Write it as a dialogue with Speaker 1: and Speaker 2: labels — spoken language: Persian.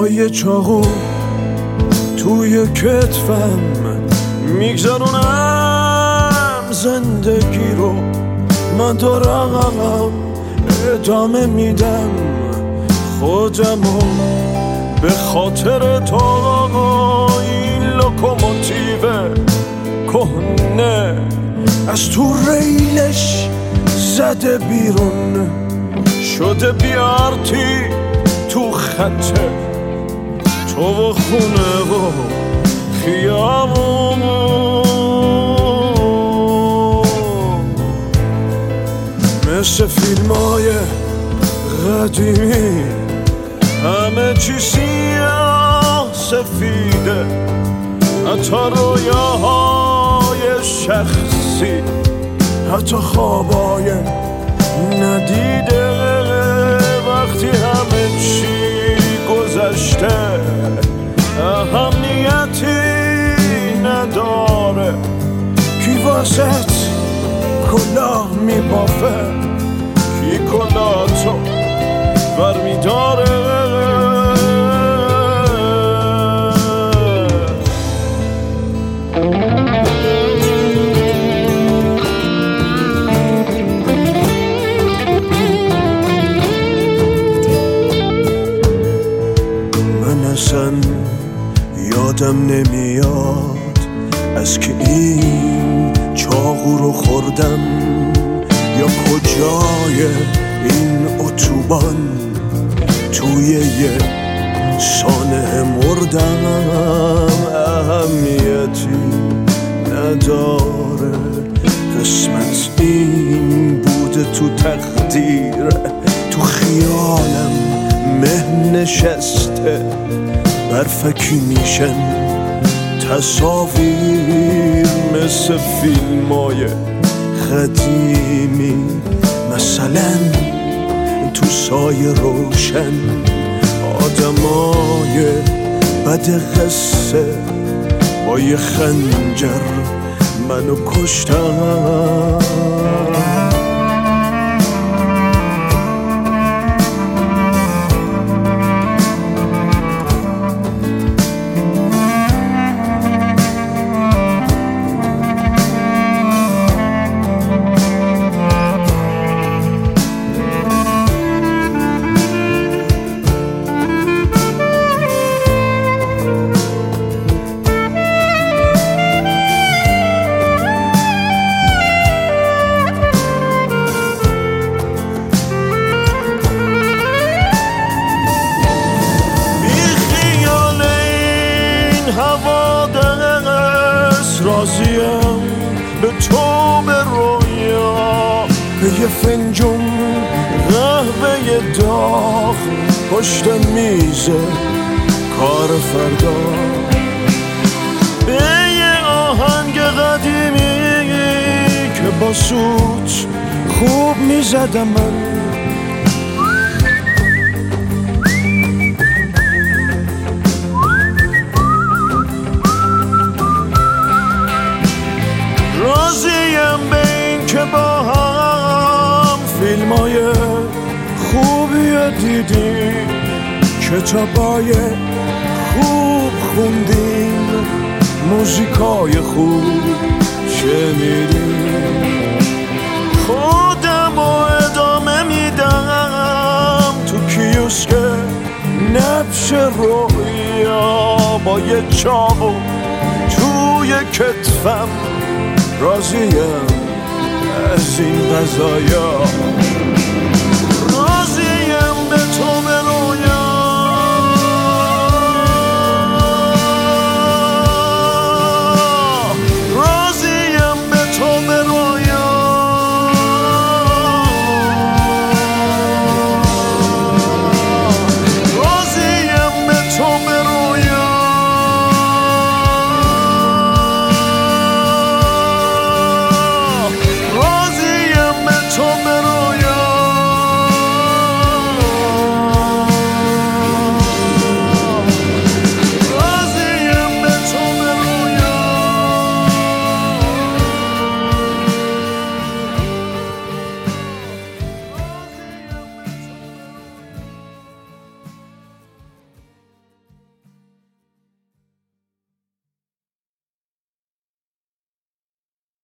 Speaker 1: با یه چاقو توی کتفم میگذرونم زندگی رو، من دارم ادامه میدم خودمو به خاطر تو. این لوکوموتیو کهنه از تو ریلش زده بیرون، شده بیارتی تو خطه تو و خونه و خیابون. مثل فیلمای قدیمی همه چی سیاه سفیده، حتی رویاهای شخصی، حتی خوابای ندیده. وقتی همه چی گذشته اهمیتی نداره، کی واسط کلاه میبافه، کی کلاهتو برمیداره. اصلا یادم نمیاد از که این چاقو رو خوردم یا کجای این اتوبان توی یه سانحه مردم. اهمیتی نداره، قسمت این بوده تو تقدیر، تو خیالم مه نشسته، برفکی میشن تصاویر مثل فیلمای قدیمی، مثلا تو سایه روشن آدمای بد قصه با یه خنجر منو کشتن. راضیم به تو به رویا، به یه فنجون قهوه داغ پشت میز کار فردا، به یه آهنگ قدیمی که با سوت خوب میزدم من. راضیم به این که با هم فیلمای خوبی دیدیم، کتابای خوب خوندیم، موزیکای خوب شنیدیم. خودم رو ادامه میدم تو کیوسک نبش رویا، با یه چاقو توی کتفم. راضیم از این قضایا.